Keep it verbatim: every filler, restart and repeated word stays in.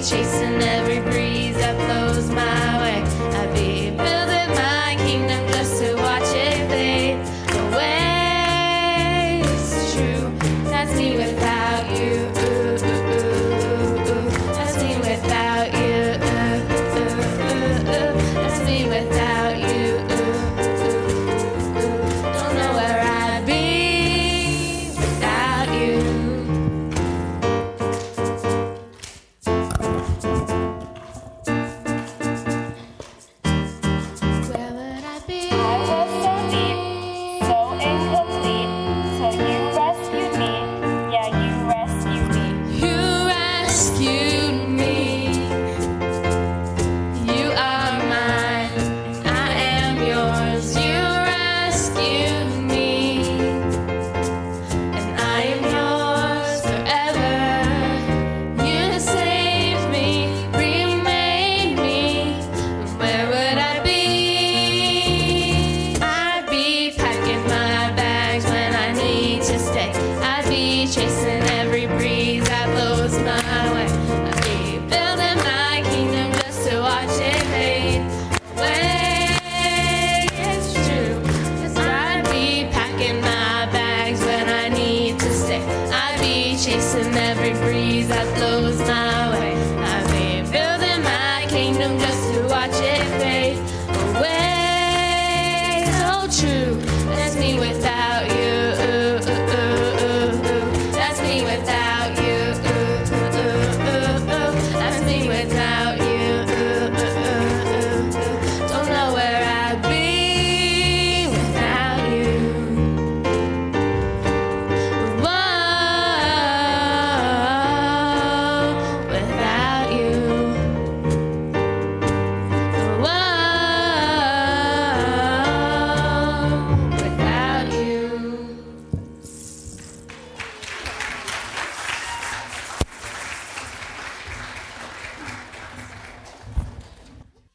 be chasing every breeze that blows my way. I'd be building my kingdom just to watch it fade away. It's true, that's me without you. Ooh, ooh, ooh, ooh. That's me without you. Ooh, ooh, ooh, ooh. That's me without you. Ooh, ooh, ooh. Don't know where I'd be without you. Where would I be? I was so deep, so incomplete, till you rescued me. Yeah, you rescued me. You rescued me. You are mine. I am yours. You rescued me. And I am yours forever. You saved me, remade me. Where would I be? I'd be packing my bags when I need to stay. I'd be chasing every breeze that blows my way. I'd be building my kingdom just to watch it fade away. It's true, 'cause I'd be packing my bags when I need to stay. I'd be chasing every breeze that blows my way. I'd be building my kingdom just to watch it fade away. So true, that's me without